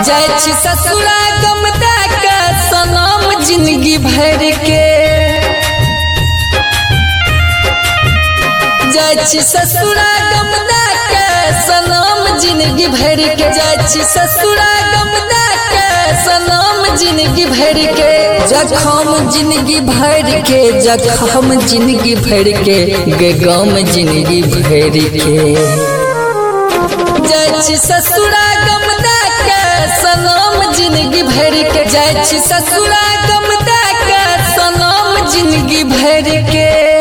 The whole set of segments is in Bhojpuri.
जाय छी ससुरा गमदा के सनम जिंदगी भर के जाय छी ससुरा गमदा के सनम जिंदगी भर के जाय छी ससुरा गमदा के सनम जिंदगी भर के जखम जिंदगी भर के जखम जिंदगी भर के गम जिंदगी भर के जाय छी ससुरा गमदा के सनम जिंदगी भर के जाय छी ससुरा गमदा के सनम जिंदगी भर के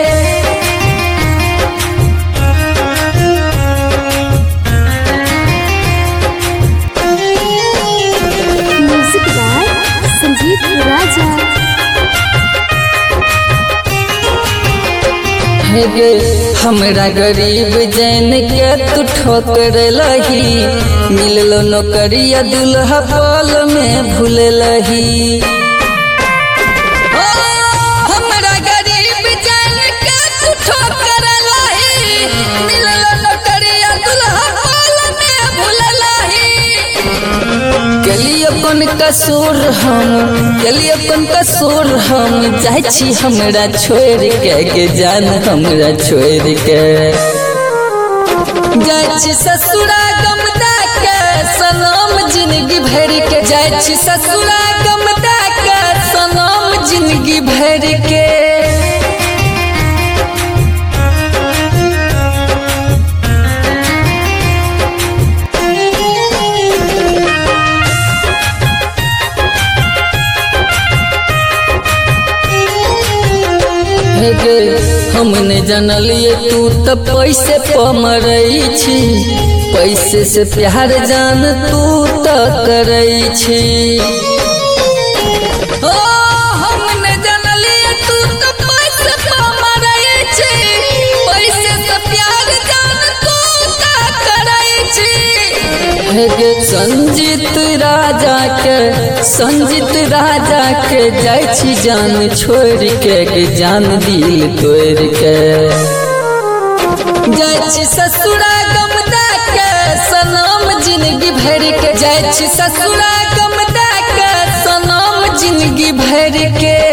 हमरा गरीब जैन के तू ठोकर लही मिललो नौकरिया दुल्हा पल में भूल लही हमरा गरीब जैन के तू ठोकर लही मिललो नौकरिया दुल्हा पल में भूल लही कली अपन कसूर हम जाय छी हमरा छोड़ के जान हमरा छोड़ के जाय छी ससुरा गमदा के सनम जिंदगी भर के जाय छी ससुरा गमदा के सनम जिंदगी भर के हम ने जानलिए तू तो पैसे पमरई छी पैसे से प्यार जान तू तो करई छी हम ने जानलिए तू तो पैसे पमरई छी पैसे से प्यार जान तू तो करई छी संजीत राजा के जाय छी जान छोड़ के जान दिल तोड़ के जाय छी ससुरा गमदा के सनम जिंदगी भर के जाय छी ससुरा गमदा के सनम जिंदगी भर के।